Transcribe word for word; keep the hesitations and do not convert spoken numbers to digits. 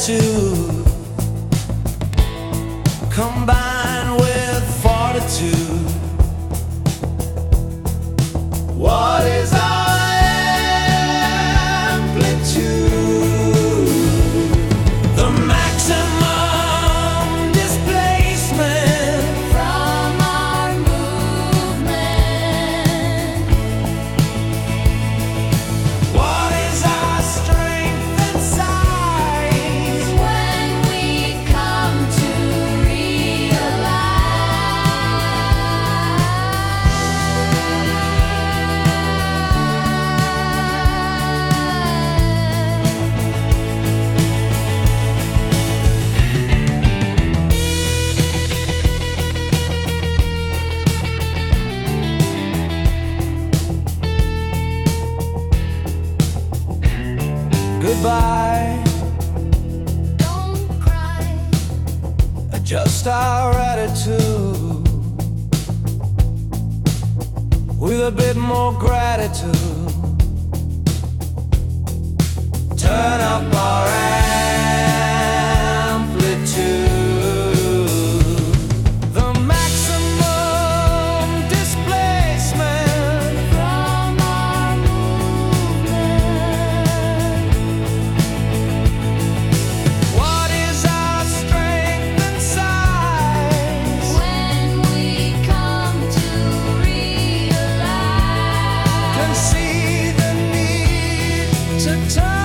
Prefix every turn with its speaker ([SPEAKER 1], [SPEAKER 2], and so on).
[SPEAKER 1] attitude combined with fortitude. What is our amplitude? The maximum displacement
[SPEAKER 2] from our movement.
[SPEAKER 1] What is our strength and size
[SPEAKER 2] When we come to
[SPEAKER 1] goodbye?
[SPEAKER 2] Don't cry.
[SPEAKER 1] Adjust our attitude with a bit more gratitude. Turn up our amplitude. The maximum displacement
[SPEAKER 2] From our movement.
[SPEAKER 1] What is our strength and size
[SPEAKER 2] When we come to realize
[SPEAKER 1] can see the need to turn